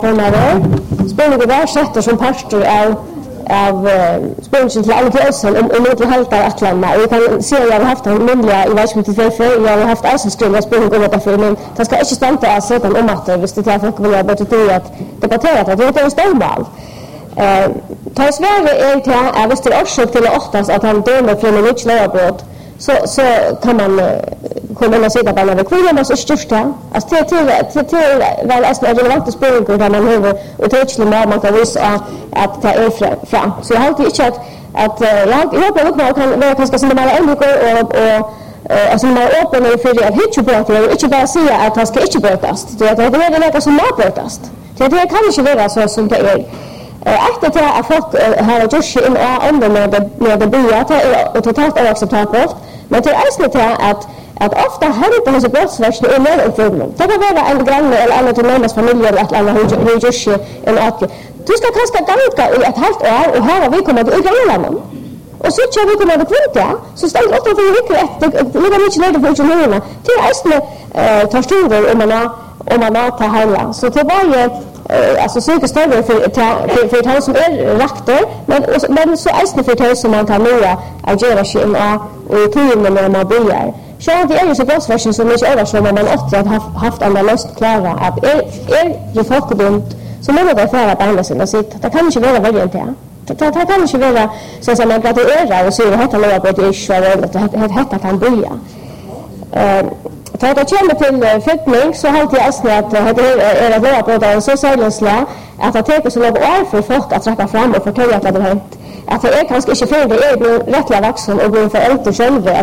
Spurningen var sätter som pastor av spurningen till alla krisen om inte helt att lämna. Och vi kan se att jag har haft en myndiga i verksamheten för jag har haft allsenstunga spurningen om därför men det ska inte stanna att sätta om att det visst det folk vill bara till att debattera det är en stormal. Ta Sverige är till är visst det orsak till att han dömer för en mycket lagbrott så kan man komma och säga bara det kvinnor så största alltså till väl alltså relevant språk där man har och tydligt man kan visa att det är fram så jag har alltid inte att jag hoppas att man kan vara ganska som de alla ändå och alltså man är öppen för det hitchbrott och inte bara säga att det ska inte brottas det är något som måste brottas det kan inte vara så som det är efter att folk har gjort in ändå med det blir och totalt oacceptabelt men det är inte att ofta har inte hans brottsversion i mer uppföljning. Det kan vara en granne eller alla till närmast familjer eller att alla har gjort en att du ska kanske ganska i ett halvt år och här har vi kommit i Grönland. Och så kör vi kommer att kvinta så ställer ofta för mycket det ligger mycket längre för ingenjörerna till ästne tar studier om man tar hela så till varje alltså söker stöd för han som är rektor men så ästne för det som man kan nya agera sig och i tiden när man börjar så det är ju så brottsversion som inte är som man åt att haft andra löst klara att är ju folkbund så måste det vara på andra sidan sitt det kan inte vara variant här det kan inte vara så som man graderar och så är det här låga på det så det kan börja för att komma till flyttning så har jag snart att det är att vara på det så säljensla att det tar så lång år för folk att trappa fram och förtälla att det har hänt att det är kanske inte för det är rättliga vuxen och blir för äldre själva